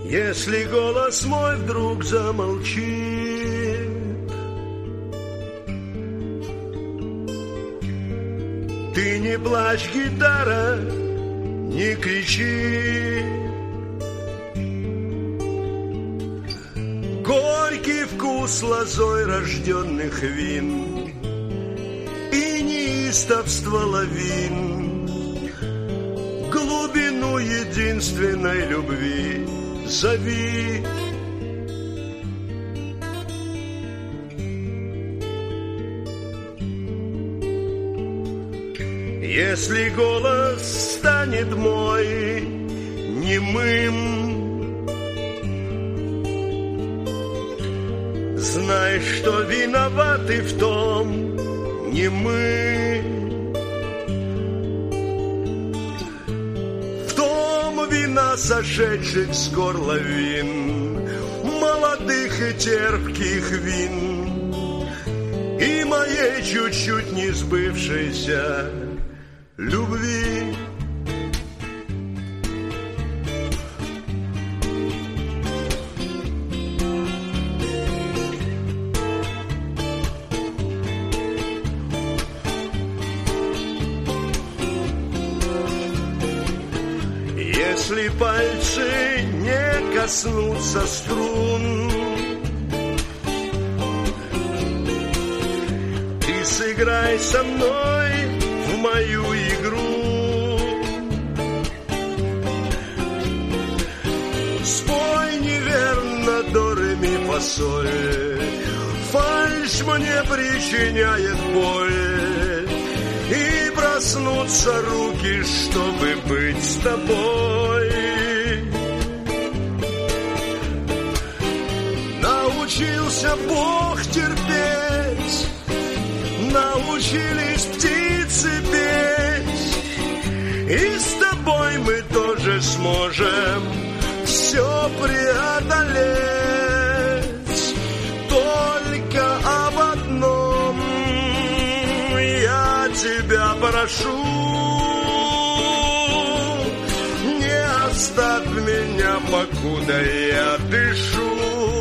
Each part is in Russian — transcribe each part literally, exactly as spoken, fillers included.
Если голос мой вдруг замолчит, ты не плачь, гитара, не кричи. Горький вкус лозой рожденных вин и неистовство лавин, глубину единственной любви зови. Если голос станет мой немым, знай, что виноваты в том не мы. В том вина сошедших с горла вин, молодых и терпких вин, и моей чуть-чуть не сбывшейся любви. Если пальцы не коснутся струн, ты сыграй со мной в мою игру. Спой неверно до ре ми фа соль, фальшь мне причиняет боль, и проснутся руки, чтобы быть с тобой. Научился Бог терпеть, научились птицы петь, и с тобой мы тоже сможем все преодолеть. Только об одном я тебя прошу: не оставь меня, покуда я дышу.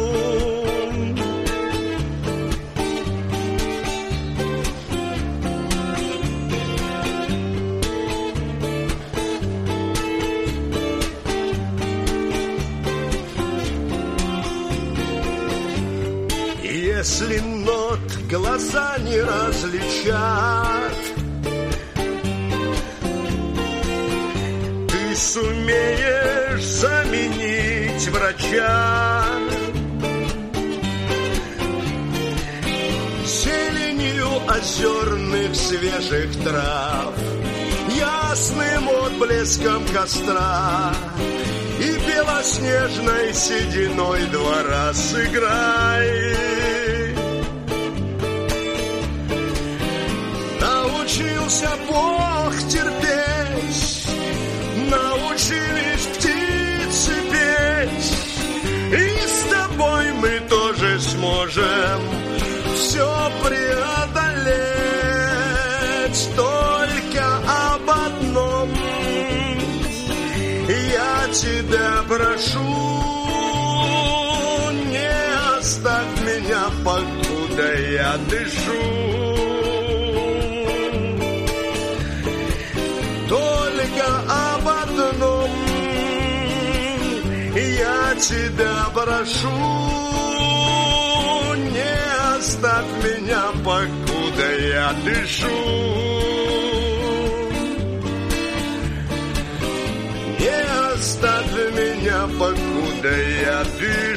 Если нот глаза не различат, ты сумеешь заменить врача. Зеленью озерных свежих трав, ясным отблеском костра и белоснежной сединой двора сыграй. Научился Бог терпеть, научились птицы петь, и с тобой мы тоже сможем все преодолеть. Только об одном я тебя прошу: не оставь меня, покуда я дышу. Только об одном я тебя прошу: не оставь меня, покуда я дышу. Не оставь меня, покуда я дышу.